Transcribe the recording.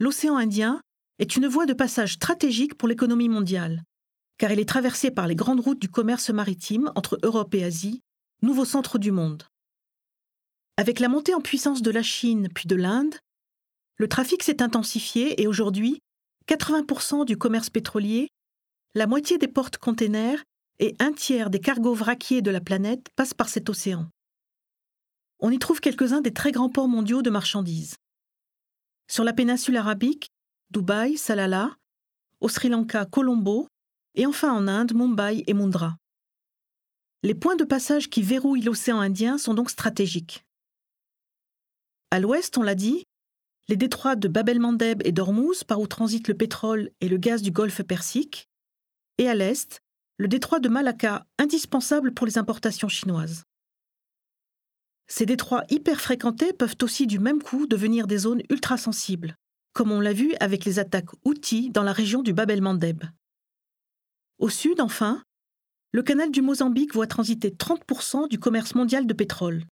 l'océan Indien est une voie de passage stratégique pour l'économie mondiale, car il est traversé par les grandes routes du commerce maritime entre Europe et Asie, nouveau centre du monde. Avec la montée en puissance de la Chine puis de l'Inde, le trafic s'est intensifié et aujourd'hui, 80% du commerce pétrolier, la moitié des porte-containers et un tiers des cargos vraquiers de la planète passent par cet océan. On y trouve quelques-uns des très grands ports mondiaux de marchandises. Sur la péninsule arabique, Dubaï, Salalah, au Sri Lanka, Colombo, et enfin en Inde, Mumbai et Mundra. Les points de passage qui verrouillent l'océan Indien sont donc stratégiques. À l'ouest, on l'a dit, les détroits de Bab el-Mandeb et d'Ormuz, par où transitent le pétrole et le gaz du golfe Persique, et à l'est, le détroit de Malacca, indispensable pour les importations chinoises. Ces détroits hyper fréquentés peuvent aussi du même coup devenir des zones ultra-sensibles, comme on l'a vu avec les attaques Houthis dans la région du Bab el-Mandeb. Au sud, enfin, le canal du Mozambique voit transiter 30% du commerce mondial de pétrole,